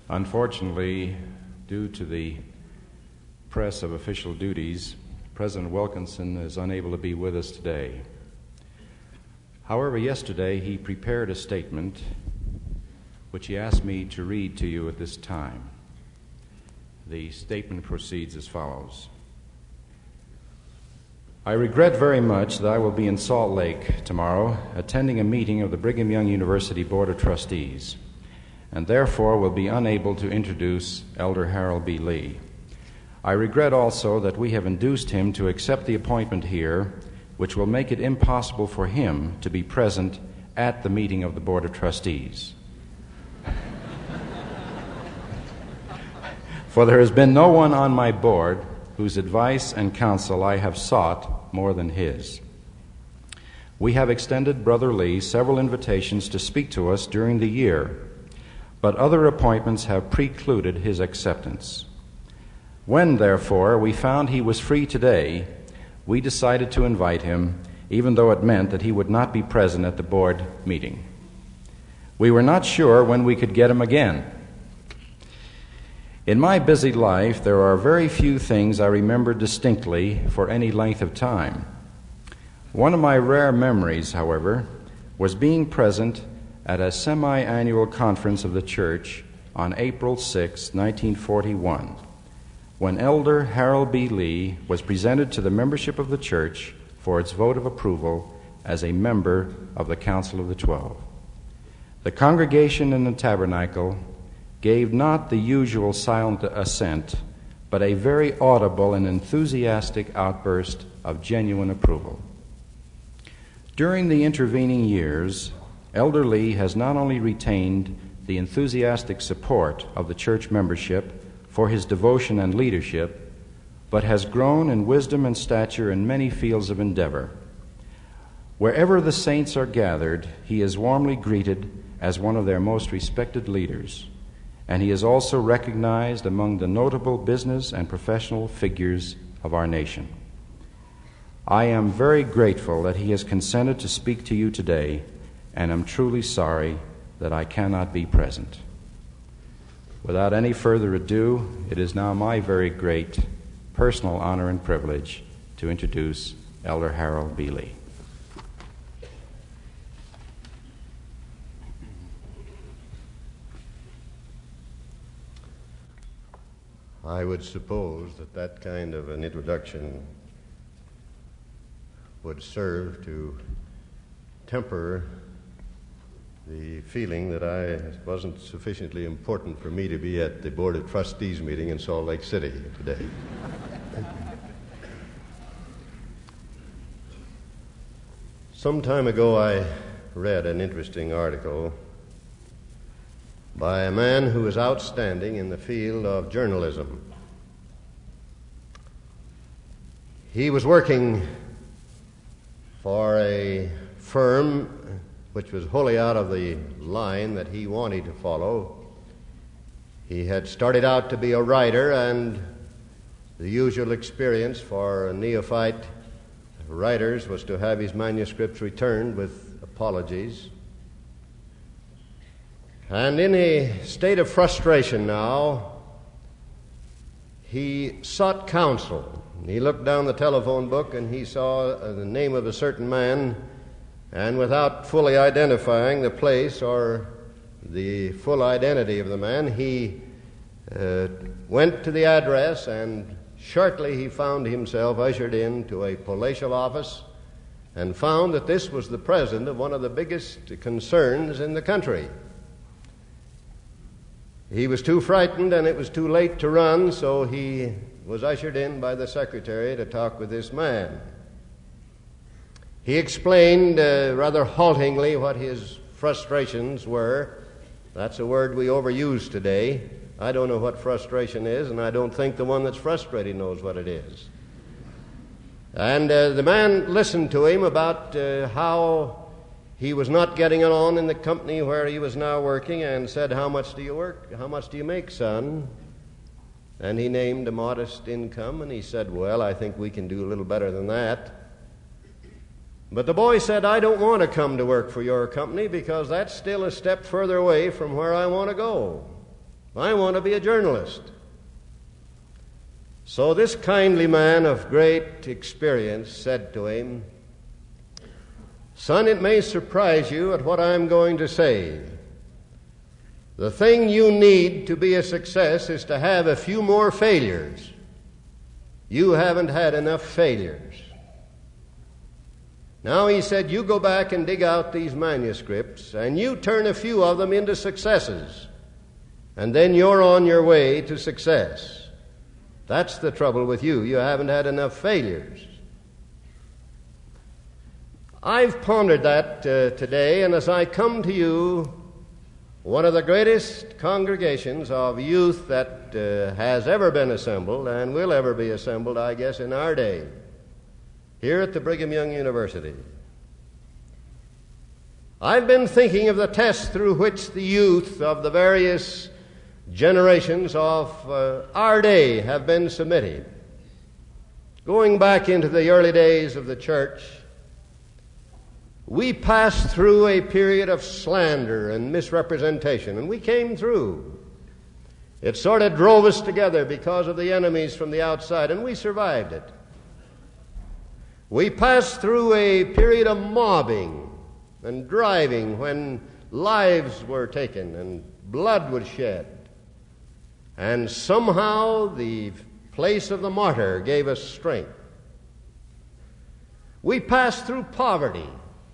Unfortunately, due to the press of official duties, President Wilkinson is unable to be with us today. However, yesterday he prepared a statement which he asked me to read to you at this time. The statement proceeds as follows. I regret very much that I will be in Salt Lake tomorrow attending a meeting of the Brigham Young University Board of Trustees, and therefore will be unable to introduce Elder Harold B. Lee. I regret also that we have induced him to accept the appointment here, which will make it impossible for him to be present at the meeting of the Board of Trustees. For there has been no one on my board whose advice and counsel I have sought more than his. We have extended Brother Lee several invitations to speak to us during the year, but other appointments have precluded his acceptance. When, therefore, we found he was free today, we decided to invite him, even though it meant that he would not be present at the board meeting. We were not sure when we could get him again. In my busy life, there are very few things I remember distinctly for any length of time. One of my rare memories, however, was being present at a semi-annual conference of the church on April 6, 1941, when Elder Harold B. Lee was presented to the membership of the church for its vote of approval as a member of the Council of the 12. The congregation in the tabernacle gave not the usual silent assent, but a very audible and enthusiastic outburst of genuine approval. During the intervening years, Elder Lee has not only retained the enthusiastic support of the church membership for his devotion and leadership, but has grown in wisdom and stature in many fields of endeavor. Wherever the saints are gathered, he is warmly greeted as one of their most respected leaders, and he is also recognized among the notable business and professional figures of our nation. I am very grateful that he has consented to speak to you today, and am truly sorry that I cannot be present. Without any further ado, it is now my very great personal honor and privilege to introduce Elder Harold B. Lee. I would suppose that kind of an introduction would serve to temper the feeling that it wasn't sufficiently important for me to be at the Board of Trustees meeting in Salt Lake City today. Some time ago, I read an interesting article by a man who is outstanding in the field of journalism. He was working for a firm which was wholly out of the line that he wanted to follow. He had started out to be a writer, and the usual experience for neophyte writers was to have his manuscripts returned with apologies. And in a state of frustration now, he sought counsel. He looked down the telephone book and he saw the name of a certain man, and without fully identifying the place or the full identity of the man, he went to the address, and shortly he found himself ushered into a palatial office and found that this was the president of one of the biggest concerns in the country. He was too frightened and it was too late to run, so he was ushered in by the secretary to talk with this man. He explained rather haltingly what his frustrations were. That's a word we overuse today. I don't know what frustration is, and I don't think the one that's frustrated knows what it is. And the man listened to him about how he was not getting on in the company where he was now working, and said, "How much do you work? How much do you make, son?" And he named a modest income, and he said, "Well, I think we can do a little better than that." But the boy said, "I don't want to come to work for your company because that's still a step further away from where I want to go." I want to be a journalist. So this kindly man of great experience said to him, "Son, it may surprise you at what I'm going to say. The thing you need to be a success is to have a few more failures. You haven't had enough failures. Now," he said, "you go back and dig out these manuscripts, and you turn a few of them into successes, and then you're on your way to success. That's the trouble with you. You haven't had enough failures." I've pondered that today, and as I come to you, one of the greatest congregations of youth that has ever been assembled and will ever be assembled, I guess, in our day, here at the Brigham Young University. I've been thinking of the test through which the youth of the various generations of our day have been submitted. Going back into the early days of the church, we passed through a period of slander and misrepresentation, and we came through. It sort of drove us together because of the enemies from the outside, and we survived it. We passed through a period of mobbing and driving when lives were taken and blood was shed. And somehow the place of the martyr gave us strength. We passed through poverty.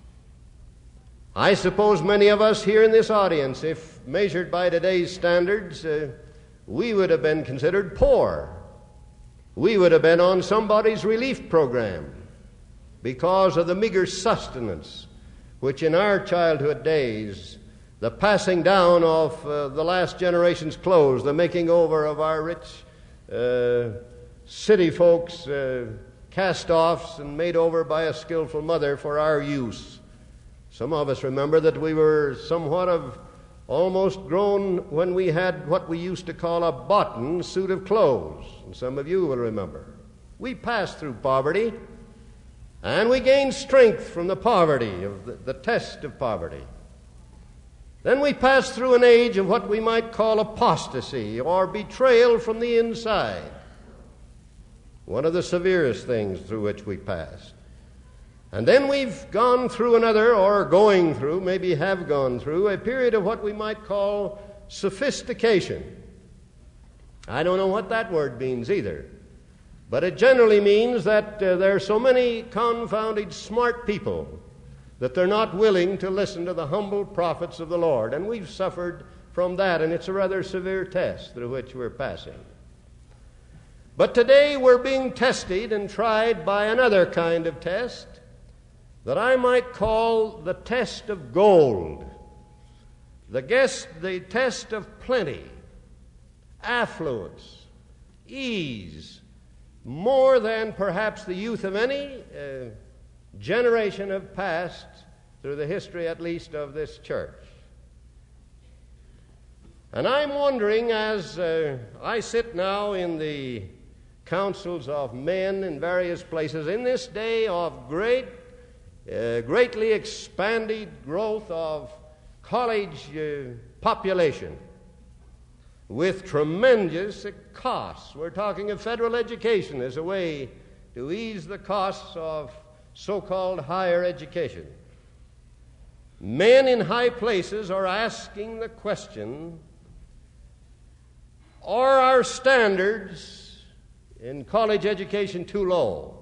I suppose many of us here in this audience, if measured by today's standards, we would have been considered poor. We would have been on somebody's relief program because of the meager sustenance which in our childhood days, the passing down of the last generation's clothes, the making over of our rich city folks' cast-offs and made over by a skillful mother for our use. Some of us remember that we were somewhat of almost grown when we had what we used to call a button suit of clothes, and some of you will remember. We passed through poverty, and we gained strength from the poverty, of the test of poverty. Then we passed through an age of what we might call apostasy or betrayal from the inside, one of the severest things through which we passed. And then we've gone through another, or going through, maybe have gone through, a period of what we might call sophistication. I don't know what that word means either, but it generally means that there are so many confounded smart people that they're not willing to listen to the humble prophets of the Lord. And we've suffered from that, and it's a rather severe test through which we're passing. But today we're being tested and tried by another kind of test that I might call the test of gold, the test of plenty, affluence, ease, more than perhaps the youth of any generation have passed through the history, at least, of this church. And I'm wondering, as I sit now in the councils of men in various places, in this day of greatly expanded growth of college population with tremendous costs. We're talking of federal education as a way to ease the costs of so-called higher education. Men in high places are asking the question, are our standards in college education too low?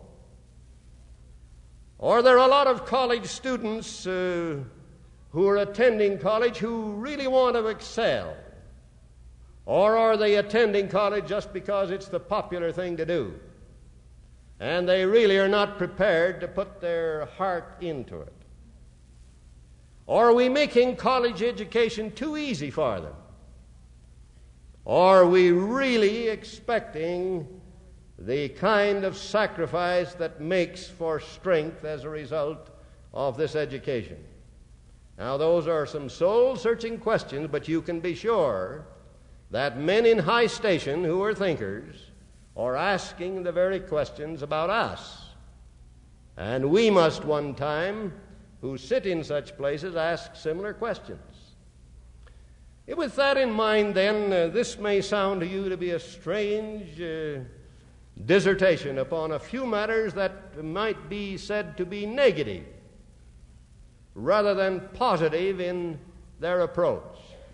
Or there are a lot of college students who are attending college who really want to excel? Or are they attending college just because it's the popular thing to do, and they really are not prepared to put their heart into it? Or are we making college education too easy for them? Or are we really expecting the kind of sacrifice that makes for strength as a result of this education? Now, those are some soul-searching questions, but you can be sure that men in high station who are thinkers are asking the very questions about us. And we must one time, who sit in such places, ask similar questions. With that in mind, then, this may sound to you to be a strange dissertation upon a few matters that might be said to be negative rather than positive in their approach.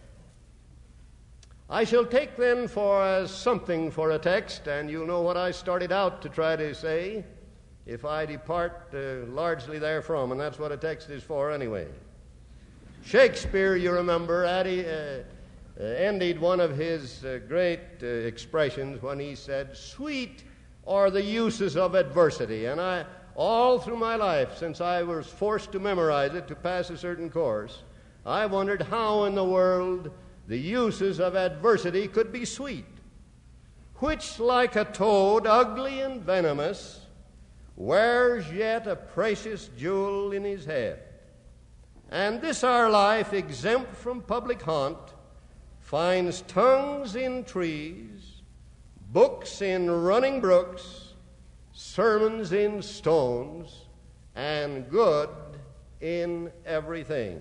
I shall take then as something for a text, and you'll know what I started out to try to say if I depart largely therefrom, and that's what a text is for anyway. Shakespeare, you remember, ended one of his great expressions when he said, "Sweet are the uses of adversity." And all through my life, since I was forced to memorize it to pass a certain course, I wondered how in the world the uses of adversity could be sweet, which like a toad, ugly and venomous, wears yet a precious jewel in his head. And this our life, exempt from public haunt, finds tongues in trees, books in running brooks, sermons in stones, and good in everything.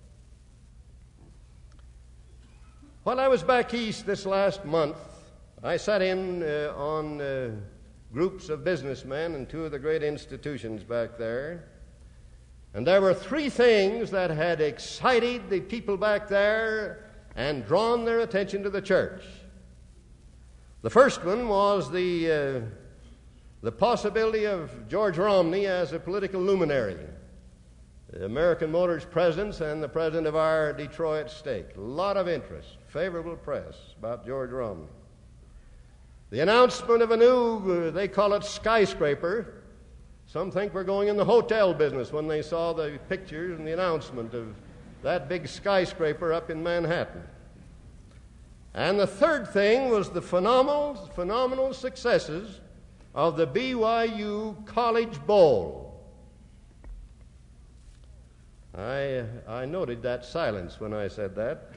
While I was back east this last month, I sat in on groups of businessmen in two of the great institutions back there. And there were three things that had excited the people back there and drawn their attention to the church. The first one was the possibility of George Romney as a political luminary, the American Motors president and the president of our Detroit stake. A lot of interest, favorable press about George Romney. The announcement of a new, they call it skyscraper. Some think we're going in the hotel business when they saw the pictures and the announcement of that big skyscraper up in Manhattan. And the third thing was the phenomenal successes of the BYU College Bowl. I noted that silence when I said that.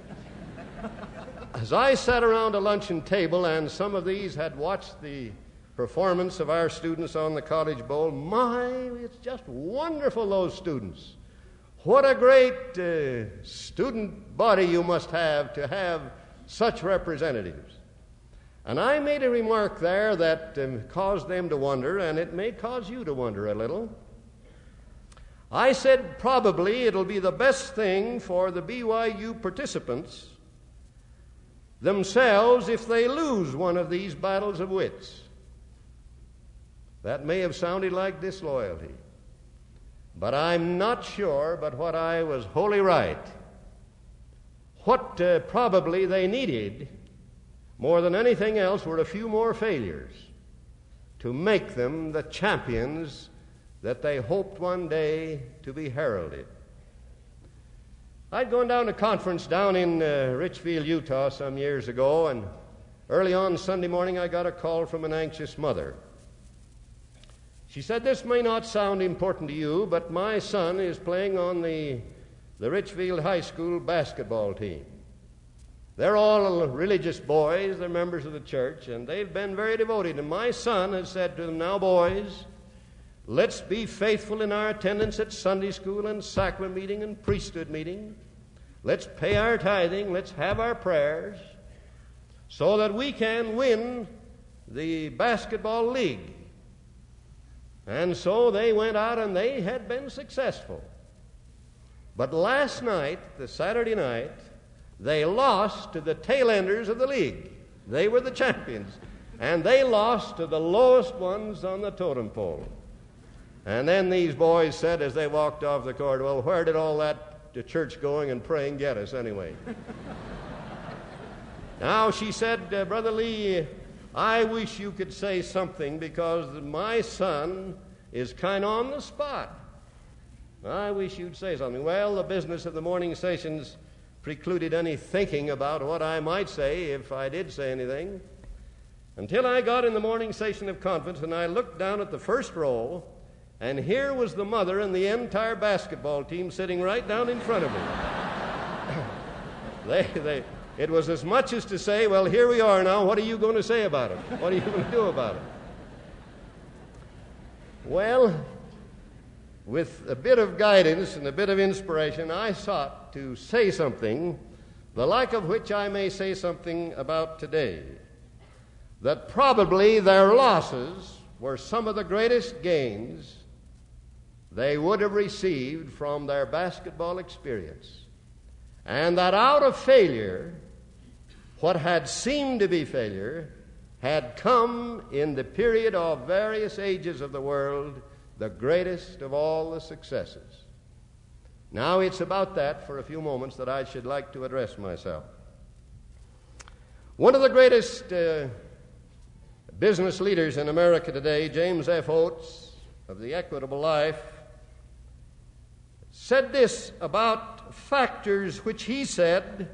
As I sat around a luncheon table, and some of these had watched the performance of our students on the College Bowl, it's just wonderful, those students. What a great student body you must have to have such representatives. And I made a remark there that caused them to wonder, and it may cause you to wonder a little. I said probably it'll be the best thing for the BYU participants themselves if they lose one of these battles of wits. That may have sounded like disloyalty, but I'm not sure but what I was wholly right. What probably they needed more than anything else were a few more failures to make them the champions that they hoped one day to be heralded. I'd gone down to a conference down in Richfield, Utah some years ago, and early on Sunday morning I got a call from an anxious mother. She said, "This may not sound important to you, but my son is playing on the Richfield High School basketball team. They're all religious boys, they're members of the church, and they've been very devoted. And my son has said to them, 'Now, boys, let's be faithful in our attendance at Sunday school and sacrament meeting and priesthood meeting. Let's pay our tithing, let's have our prayers, so that we can win the basketball league.'" And so they went out and they had been successful. But last night, the Saturday night, they lost to the tail enders of the league. They were the champions. And they lost to the lowest ones on the totem pole. And then these boys said as they walked off the court, "Well, where did all that church going and praying get us anyway?" Now, she said, "Brother Lee, I wish you could say something because my son is kind of on the spot. I wish you'd say something." Well, the business of the morning sessions precluded any thinking about what I might say if I did say anything, until I got in the morning session of conference and I looked down at the first row, and here was the mother and the entire basketball team sitting right down in front of me. It was as much as to say, "Well, here we are now. What are you going to say about it? What are you going to do about it?" Well, with a bit of guidance and a bit of inspiration, I sought to say something the like of which I may say something about today, that probably their losses were some of the greatest gains they would have received from their basketball experience, and that out of failure, what had seemed to be failure had come in the period of various ages of the world the greatest of all the successes. Now it's about that for a few moments that I should like to address myself. One of the greatest business leaders in America today, James F. Oates of the Equitable Life, said this about factors which he said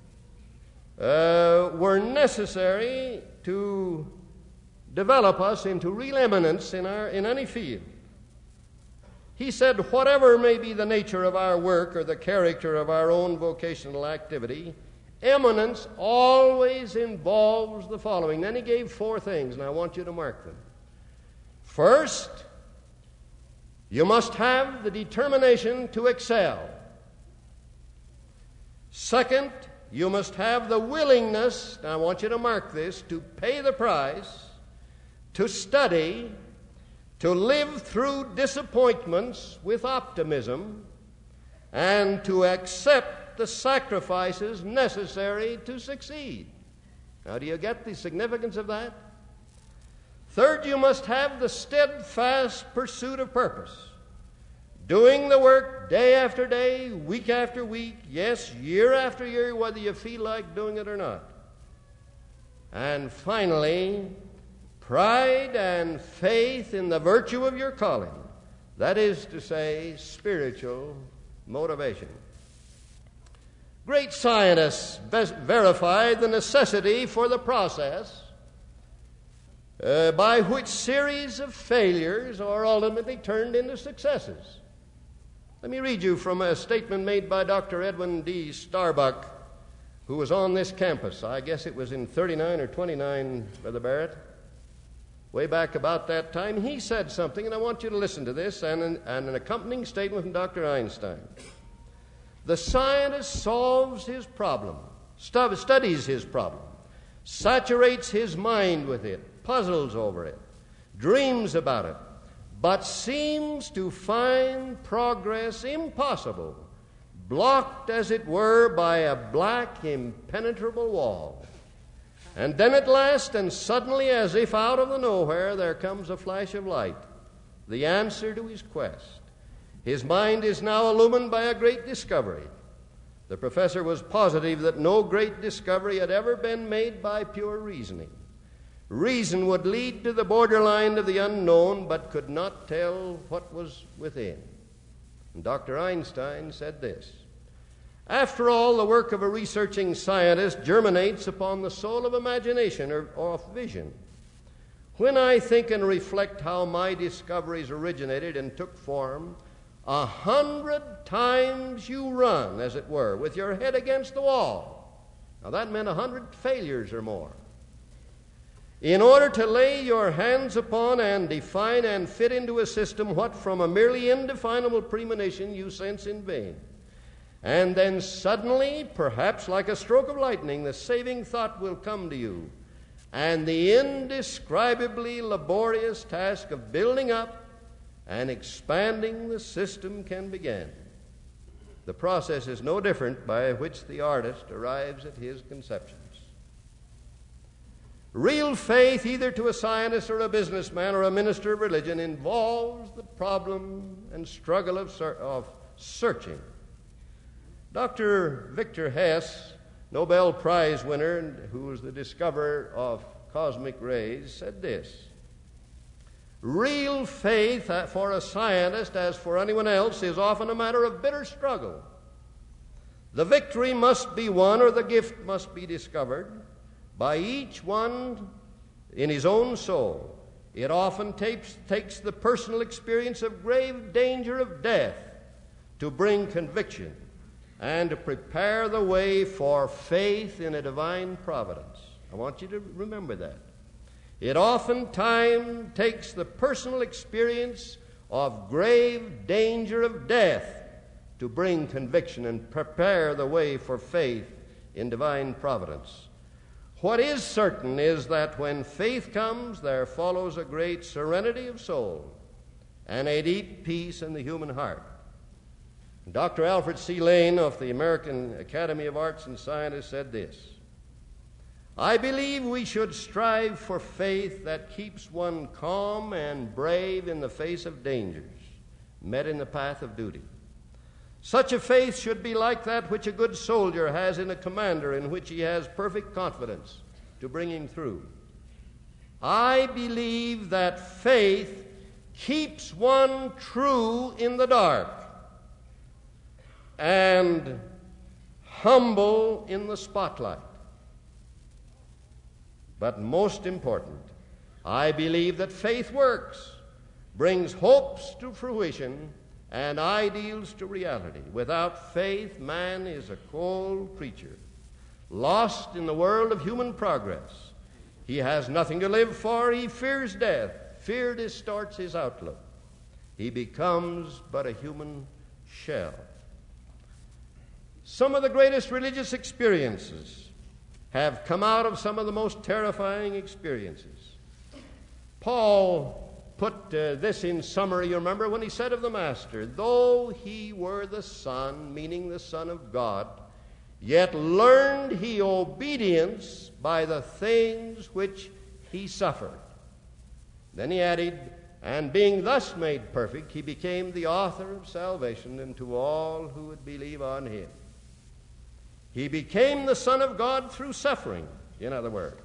were necessary to develop us into real eminence in any field. He said, whatever may be the nature of our work or the character of our own vocational activity, eminence always involves the following. Then he gave 4 things, and I want you to mark them. First, you must have the determination to excel. Second, you must have the willingness, and I want you to mark this, to pay the price, to study, to live through disappointments with optimism, and to accept the sacrifices necessary to succeed. Now, do you get the significance of that? Third, you must have the steadfast pursuit of purpose, doing the work day after day, week after week, yes, year after year, whether you feel like doing it or not. And finally, pride and faith in the virtue of your calling. That is to say, spiritual motivation. Great scientists verified the necessity for the process by which series of failures are ultimately turned into successes. Let me read you from a statement made by Dr. Edwin D. Starbuck, who was on this campus. I guess it was in 39 or 29, Brother Barrett. Way back about that time, he said something, and I want you to listen to this, and an accompanying statement from Dr. Einstein. The scientist solves his problem, studies his problem, saturates his mind with it, puzzles over it, dreams about it, but seems to find progress impossible, blocked, as it were, by a black, impenetrable wall. And then at last, and suddenly, as if out of the nowhere, there comes a flash of light, the answer to his quest. His mind is now illumined by a great discovery. The professor was positive that no great discovery had ever been made by pure reasoning. Reason would lead to the borderline of the unknown, but could not tell what was within. And Dr. Einstein said this: after all, the work of a researching scientist germinates upon the soul of imagination or of vision. When I think and reflect how my discoveries originated and took form, 100 times you run, as it were, with your head against the wall. Now that meant 100 failures or more, in order to lay your hands upon and define and fit into a system what from a merely indefinable premonition you sense in vain. And then suddenly, perhaps like a stroke of lightning, the saving thought will come to you, and the indescribably laborious task of building up and expanding the system can begin. The process is no different by which the artist arrives at his conceptions. Real faith, either to a scientist or a businessman or a minister of religion, involves the problem and struggle of searching. Dr. Victor Hess, Nobel Prize winner, who was the discoverer of cosmic rays, said this: real faith for a scientist, as for anyone else, is often a matter of bitter struggle. The victory must be won, or the gift must be discovered, by each one in his own soul. It often takes the personal experience of grave danger of death to bring conviction and to prepare the way for faith in a divine providence. I want you to remember that. It oftentimes takes the personal experience of grave danger of death to bring conviction and prepare the way for faith in divine providence. What is certain is that when faith comes, there follows a great serenity of soul and a deep peace in the human heart. Dr. Alfred C. Lane of the American Academy of Arts and Sciences said this: "I believe we should strive for faith that keeps one calm and brave in the face of dangers met in the path of duty. Such a faith should be like that which a good soldier has in a commander in which he has perfect confidence to bring him through. I believe that faith keeps one true in the dark and humble in the spotlight. But most important, I believe that faith works, brings hopes to fruition and ideals to reality. Without faith, man is a cold creature, lost in the world of human progress. He has nothing to live for. He fears death. Fear distorts his outlook. He becomes but a human shell." Some of the greatest religious experiences have come out of some of the most terrifying experiences. Paul put this in summary, you remember, when he said of the Master, "Though he were the Son," meaning the Son of God, "yet learned he obedience by the things which he suffered." Then he added, "And being thus made perfect, he became the author of salvation unto all who would believe on him." He became the Son of God through suffering, in other words.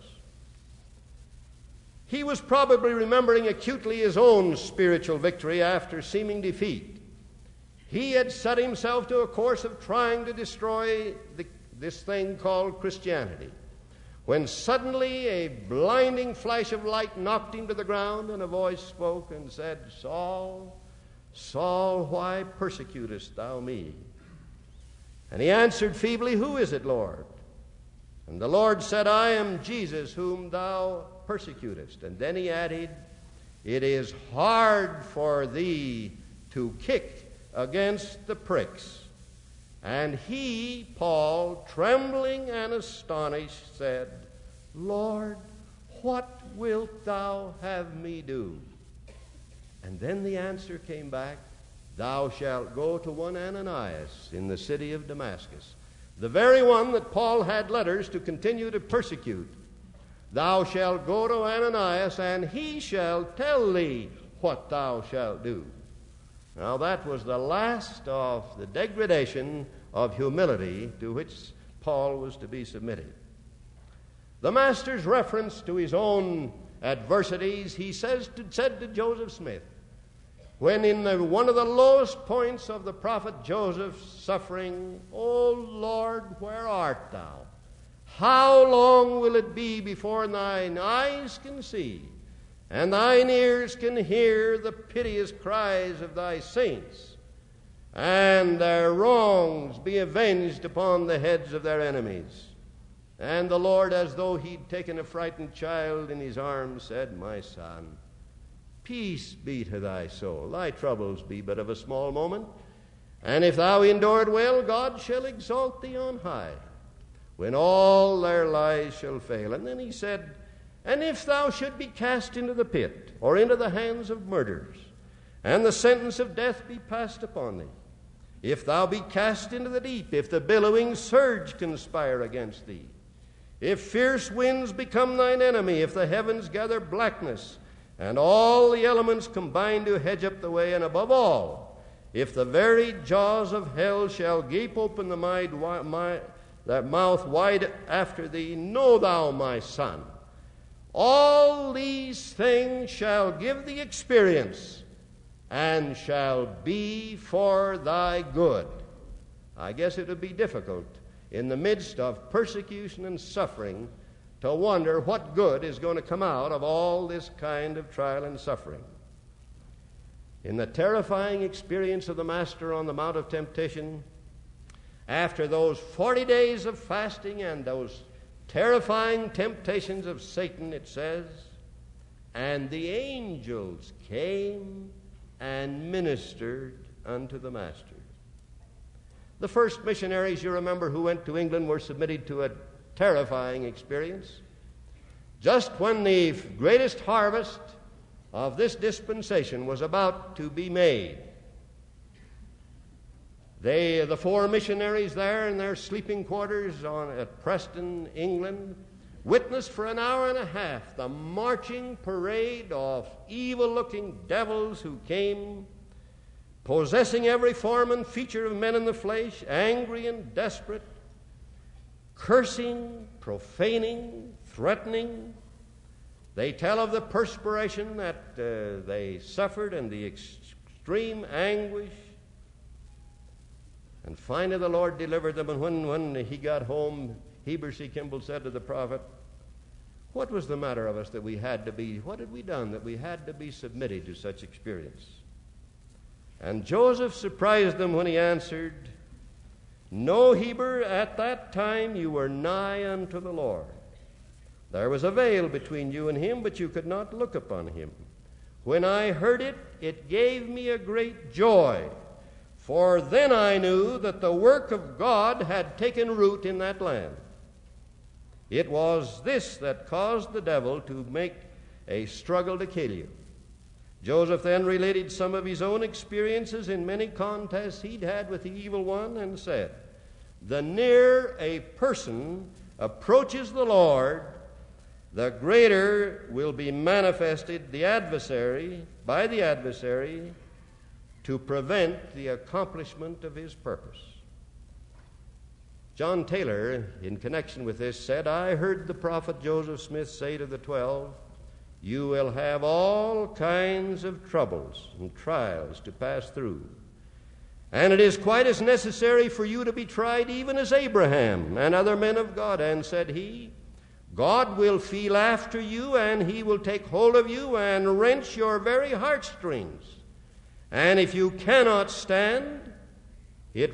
He was probably remembering acutely his own spiritual victory after seeming defeat. He had set himself to a course of trying to destroy this thing called Christianity, when suddenly a blinding flash of light knocked him to the ground, and a voice spoke and said, "Saul, Saul, why persecutest thou me?" And he answered feebly, "Who is it, Lord?" And the Lord said, "I am Jesus whom thou persecutest." And then he added, "It is hard for thee to kick against the pricks." And he, Paul, trembling and astonished, said, "Lord, what wilt thou have me do?" And then the answer came back, "Thou shalt go to one Ananias in the city of Damascus," the very one that Paul had letters to continue to persecute. "Thou shalt go to Ananias, and he shall tell thee what thou shalt do." Now that was the last of the degradation of humility to which Paul was to be submitted. The Master's reference to his own adversities, he said to Joseph Smith, when in one of the lowest points of the prophet Joseph's suffering, "O Lord, where art thou? How long will it be before thine eyes can see, and thine ears can hear the piteous cries of thy saints, and their wrongs be avenged upon the heads of their enemies?" And the Lord, as though he'd taken a frightened child in his arms, said, "My son, peace be to thy soul. Thy troubles be but of a small moment, and if thou endure it well, God shall exalt thee on high, when all their lies shall fail." And then he said, "And if thou should be cast into the pit, or into the hands of murderers, and the sentence of death be passed upon thee, if thou be cast into the deep, if the billowing surge conspire against thee, if fierce winds become thine enemy, if the heavens gather blackness, and all the elements combine to hedge up the way, and above all, if the very jaws of hell shall gape open their mouth wide after thee, know thou, my son, all these things shall give thee experience, and shall be for thy good." I guess it would be difficult in the midst of persecution and suffering to wonder what good is going to come out of all this kind of trial and suffering. In the terrifying experience of the Master on the Mount of Temptation, after those 40 days of fasting and those terrifying temptations of Satan, it says, "And the angels came and ministered unto the Master." The first missionaries, you remember, who went to England were submitted to a terrifying experience. Just when the greatest harvest of this dispensation was about to be made, the four missionaries there in their sleeping quarters at Preston, England, witnessed for an hour and a half the marching parade of evil-looking devils who came, possessing every form and feature of men in the flesh, angry and desperate, cursing, profaning, threatening. They tell of the perspiration that they suffered and the extreme anguish. And finally the Lord delivered them, and when he got home, Heber C. Kimball said to the prophet, "What was the matter of us that we had to be, what had we done that we had to be submitted to such experience?" And Joseph surprised them when he answered, "No, Heber, at that time you were nigh unto the Lord. There was a veil between you and him, but you could not look upon him. When I heard it, it gave me a great joy, for then I knew that the work of God had taken root in that land. It was this that caused the devil to make a struggle to kill you." Joseph then related some of his own experiences in many contests he'd had with the evil one and said, "The nearer a person approaches the Lord, the greater will be manifested by the adversary to prevent the accomplishment of his purpose." John Taylor, in connection with this, said, "I heard the prophet Joseph Smith say to the 12, 'You will have all kinds of troubles and trials to pass through. And it is quite as necessary for you to be tried even as Abraham and other men of God. And,' said he, 'God will feel after you, and he will take hold of you and wrench your very heartstrings. And if you cannot stand it,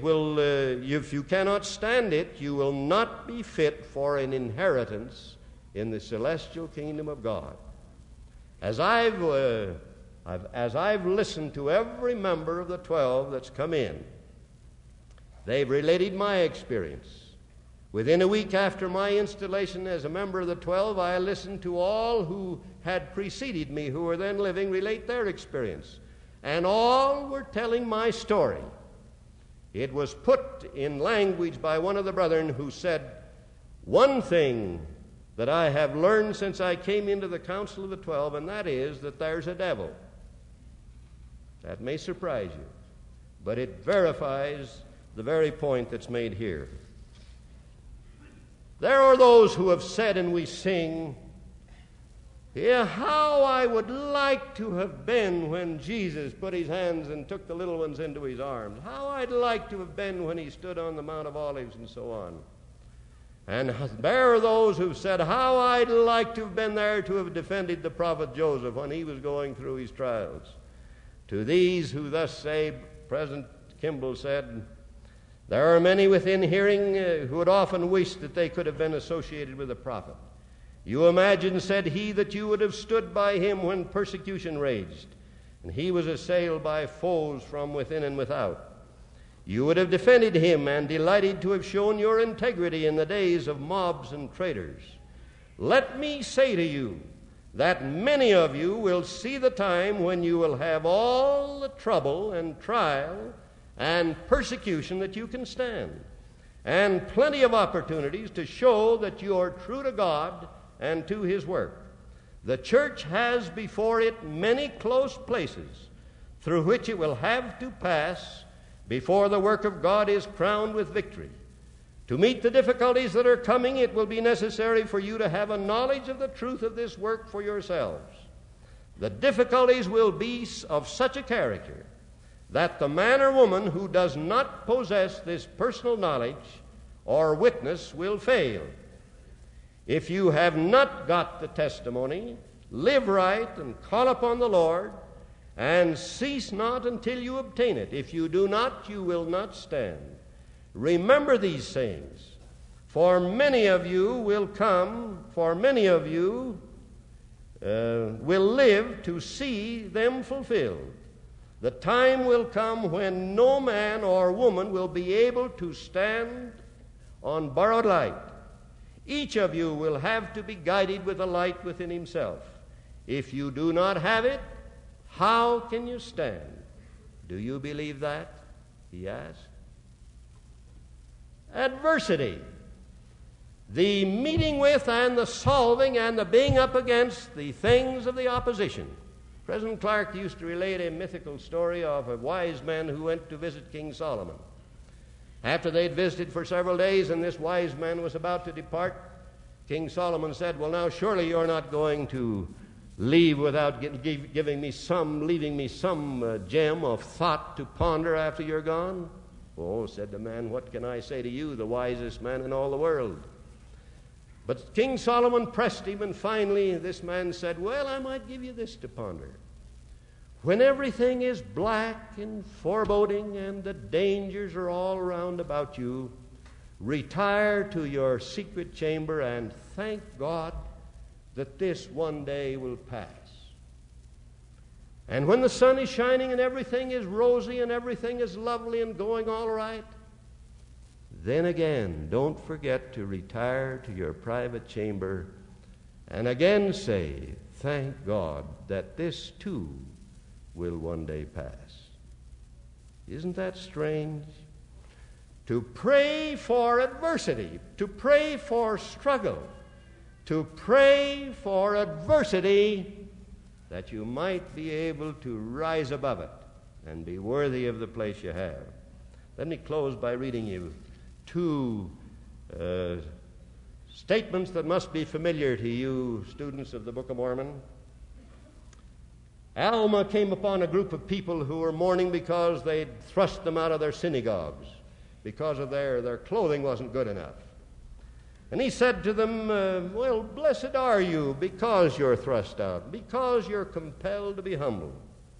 you will not be fit for an inheritance in the celestial kingdom of God.'" As I've listened to every member of the 12 that's come in, they've related my experience. Within a week after my installation as a member of the 12, I listened to all who had preceded me, who were then living, relate their experience. And all were telling my story. It was put in language by one of the brethren who said, "One thing that I have learned since I came into the council of the 12, and that is that there's a devil." That may surprise you, but it verifies the very point that's made here. There are those who have said, and we sing, "Yeah, how I would like to have been when Jesus put his hands and took the little ones into his arms. How I'd like to have been when he stood on the Mount of Olives," and so on. And there are those who've said, "How I'd like to have been there to have defended the prophet Joseph when he was going through his trials." To these who thus say, President Kimball said, "There are many within hearing who would often wish that they could have been associated with the prophet. You imagine," said he, "that you would have stood by him when persecution raged, and he was assailed by foes from within and without. You would have defended him and delighted to have shown your integrity in the days of mobs and traitors. Let me say to you that many of you will see the time when you will have all the trouble and trial and persecution that you can stand, and plenty of opportunities to show that you are true to God and to his work. The church has before it many close places through which it will have to pass before the work of God is crowned with victory. To meet the difficulties that are coming, it will be necessary for you to have a knowledge of the truth of this work for yourselves. The difficulties will be of such a character that the man or woman who does not possess this personal knowledge or witness will fail. If you have not got the testimony, live right and call upon the Lord, and cease not until you obtain it. If you do not, you will not stand. Remember these sayings, for many of you will live to see them fulfilled. The time will come when no man or woman will be able to stand on borrowed light. Each of you will have to be guided with a light within himself. If you do not have it, how can you stand? Do you believe that? He asked. Adversity. The meeting with and the solving and the being up against the things of the opposition. President Clark used to relate a mythical story of a wise man who went to visit King Solomon. After they'd visited for several days and this wise man was about to depart, King Solomon said, "Well, now surely you're not going to leave without leaving me some gem of thought to ponder after you're gone?" "Oh," said the man, "what can I say to you, the wisest man in all the world?" But King Solomon pressed him, and finally this man said, "Well, I might give you this to ponder. When everything is black and foreboding and the dangers are all around about you, retire to your secret chamber and thank God that this one day will pass. And when the sun is shining and everything is rosy and everything is lovely and going all right, then again, don't forget to retire to your private chamber and again say, thank God that this too will one day pass." Isn't that strange? To pray for adversity, to pray for struggle, to pray for adversity that you might be able to rise above it and be worthy of the place you have. Let me close by reading you two statements that must be familiar to you students of the Book of Mormon. Alma came upon a group of people who were mourning because they'd thrust them out of their synagogues because of their clothing wasn't good enough. And he said to them, "Well, blessed are you because you're thrust out, because you're compelled to be humble.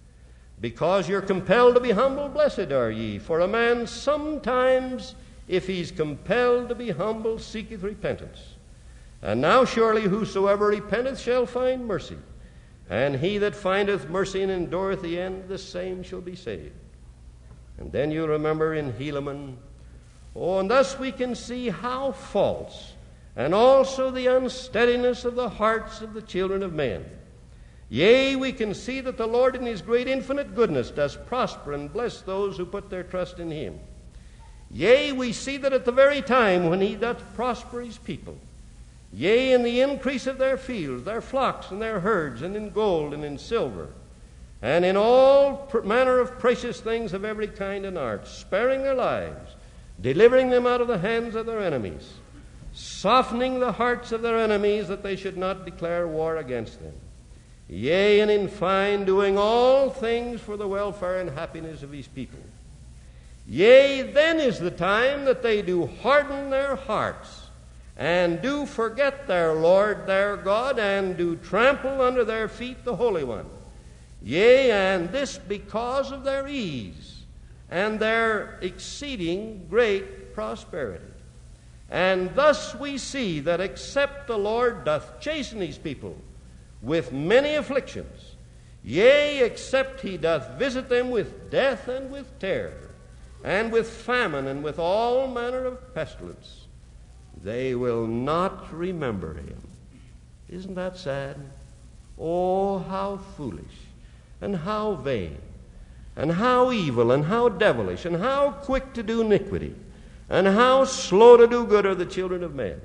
Because you're compelled to be humble, blessed are ye. For a man sometimes, if he's compelled to be humble, seeketh repentance. And now surely whosoever repenteth shall find mercy. And he that findeth mercy and endureth the end, the same shall be saved." And then you'll remember in Helaman, and thus we can see how false and also the unsteadiness of the hearts of the children of men. Yea, we can see that the Lord in his great infinite goodness does prosper and bless those who put their trust in him. Yea, we see that at the very time when he doth prosper his people, yea, in the increase of their fields, their flocks and their herds, and in gold and in silver, and in all manner of precious things of every kind and art, sparing their lives, delivering them out of the hands of their enemies, softening the hearts of their enemies that they should not declare war against them. Yea, and in fine, doing all things for the welfare and happiness of his people. Yea, then is the time that they do harden their hearts, and do forget their Lord their God, and do trample under their feet the Holy One. Yea, and this because of their ease, and their exceeding great prosperity. And thus we see that except the Lord doth chasten his people with many afflictions, yea, except he doth visit them with death and with terror, and with famine, and with all manner of pestilence, they will not remember him. Isn't that sad? Oh, how foolish, and how vain, and how evil, and how devilish, and how quick to do iniquity, and how slow to do good are the children of men.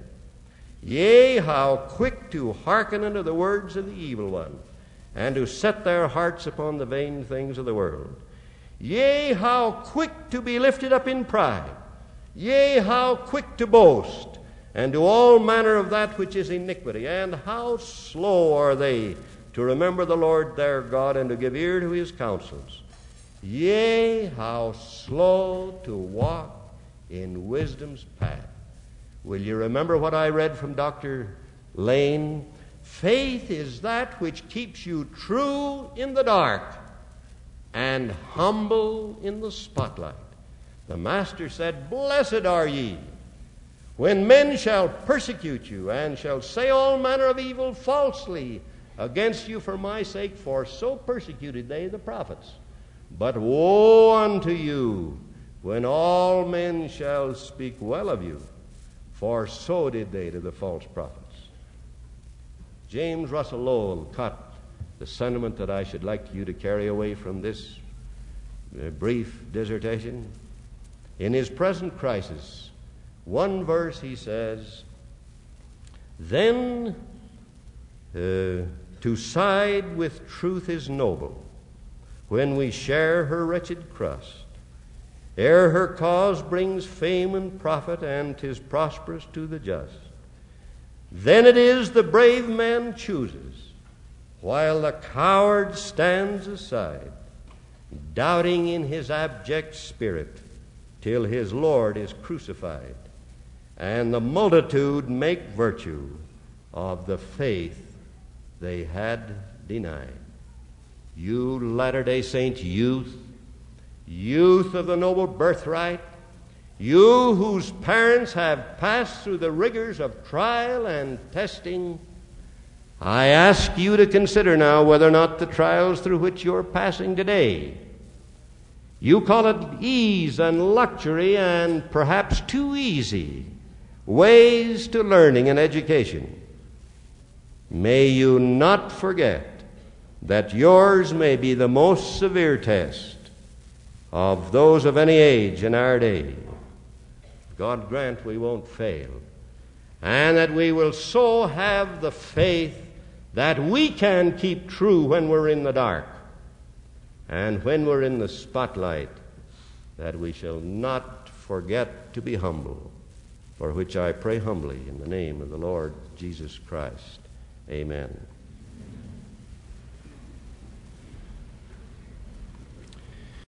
Yea, how quick to hearken unto the words of the evil one, and to set their hearts upon the vain things of the world. Yea, how quick to be lifted up in pride. Yea, how quick to boast, and do all manner of that which is iniquity. And how slow are they to remember the Lord their God, and to give ear to his counsels. Yea, how slow to walk in wisdom's path. Will you remember what I read from Dr. Lane? Faith is that which keeps you true in the dark and humble in the spotlight. The Master said, "Blessed are ye, when men shall persecute you, and shall say all manner of evil falsely against you for my sake, for so persecuted they the prophets. But woe unto you when all men shall speak well of you, for so did they to the false prophets. James Russell Lowell caught the sentiment that I should like you to carry away from this brief dissertation. In his present crisis, one verse he says, "Then to side with truth is noble, when we share her wretched crust. Ere her cause brings fame and profit, and 'tis prosperous to the just. Then it is the brave man chooses, while the coward stands aside, doubting in his abject spirit, till his Lord is crucified, and the multitude make virtue of the faith they had denied." You Latter-day Saints youth of the noble birthright, you whose parents have passed through the rigors of trial and testing, I ask you to consider now whether or not the trials through which you're passing today, you call it ease and luxury and perhaps too easy ways to learning and education. May you not forget that yours may be the most severe test of those of any age in our day. God grant we won't fail, and that we will so have the faith that we can keep true when we're in the dark, and when we're in the spotlight, that we shall not forget to be humble, for which I pray humbly in the name of the Lord Jesus Christ. Amen.